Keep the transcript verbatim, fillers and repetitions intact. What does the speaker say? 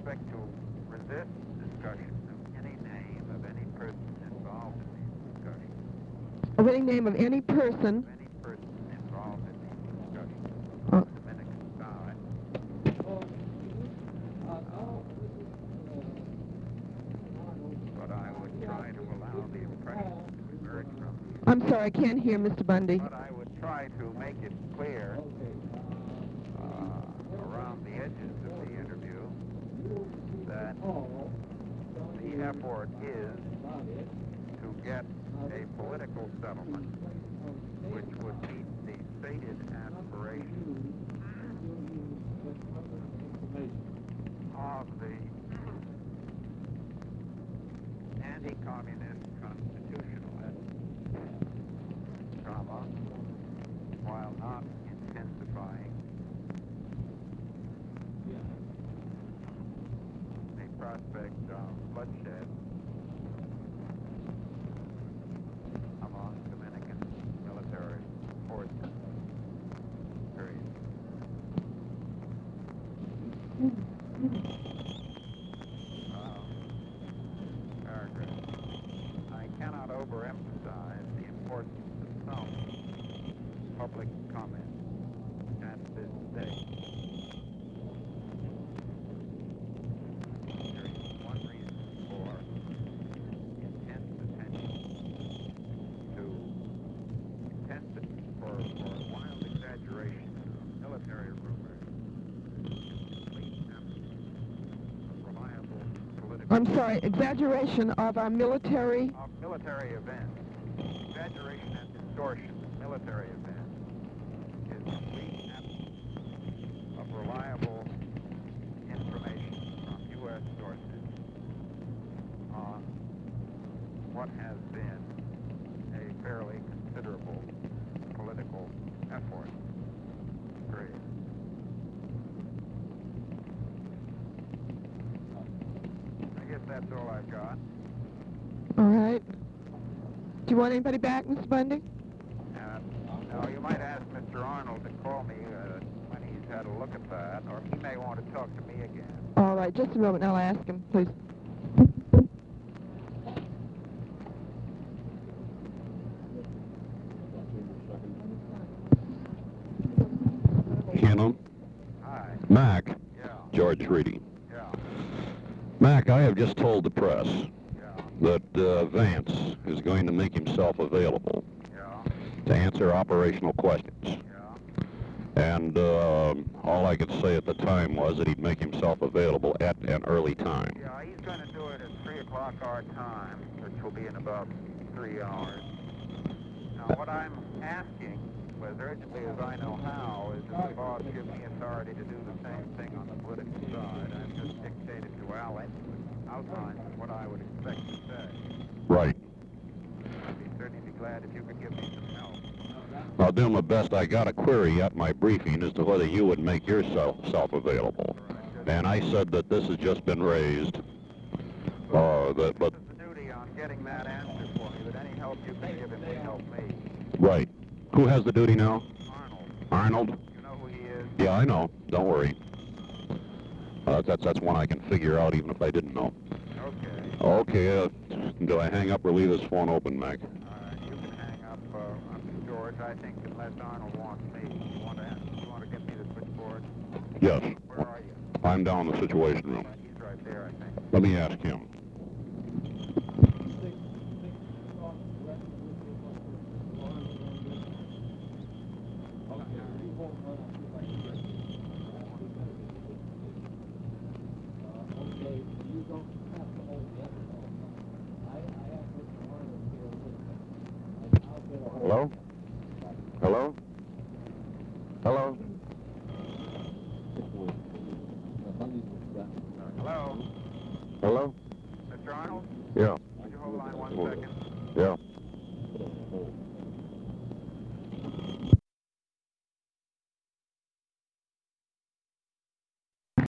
expect to resist discussion of any name of any person involved in these discussions. Of any name of any person? Of any person involved in these discussions Uh, on the Dominican side. But I would try to allow the impression to emerge from the I'm sorry, I can't hear, Mister Bundy. But I would try to make it clear uh, around the edges of the interview that the effort is to get a political settlement which would meet the stated aspirations of the anti-communist constitutionalist drama, while not intensifying the prospect of bloodshed among Dominican military forces. Period. Uh, paragraph. I cannot overemphasize the importance of some public comment at this stage. There is one reason for intense attention to intense for, for wild exaggeration of military rumors, complete absence of reliable political. I'm sorry, exaggeration of our military? Of military events, exaggeration and distortion of military events is complete absence of reliable information from U S sources on what has been a fairly considerable political effort. Period. I guess that's all I've got. All right. Do you want anybody back, Mister Bundy? Uh, no, you might ask Mister Arnold to call me uh, when he's had a look at that, or he may want to talk to me again. All right, just a moment, and I'll ask him, please. Shannon? Hi. Mac? Yeah. George Reedy. Yeah. Mac, I have just told the press Yeah. that uh, Vance is going to make himself available Yeah. to answer operational questions. Yeah. And uh, all I could say at the time was that he'd make himself available at an early time. Yeah, he's going to do it at three o'clock our time, which will be in about three hours. Now, what I'm asking, as urgently as I know how, is that the boss give me authority to do the same thing on the political side. I've just dictated to Al outlines what I would expect to say. Right. I'd be certainly be glad if you could give me some help. I'll do my best. I got a query at my briefing as to whether you would make yourself self-available. And I said that this has just been raised. Uh, that, but This is the duty on getting that answer for me, that any help you can give him will help me. right. Who has the duty now? Arnold, Arnold? you know who he is? Yeah, I know. Don't worry. Uh, that's that's one I can figure out even if I didn't know. Okay. Okay. Uh, do I hang up or leave this phone open, Mac? Uh, you can hang up, uh, Uncle George. I think unless Arnold wants me, you want to you want to get me the switchboard? Yes. Where are you? I'm down in the Situation Room. He's right there, I think. Let me ask him. Hello? Hello? Hello? Hello? Hello? Mister Arnold? Yeah. Would you hold on one second? Yeah.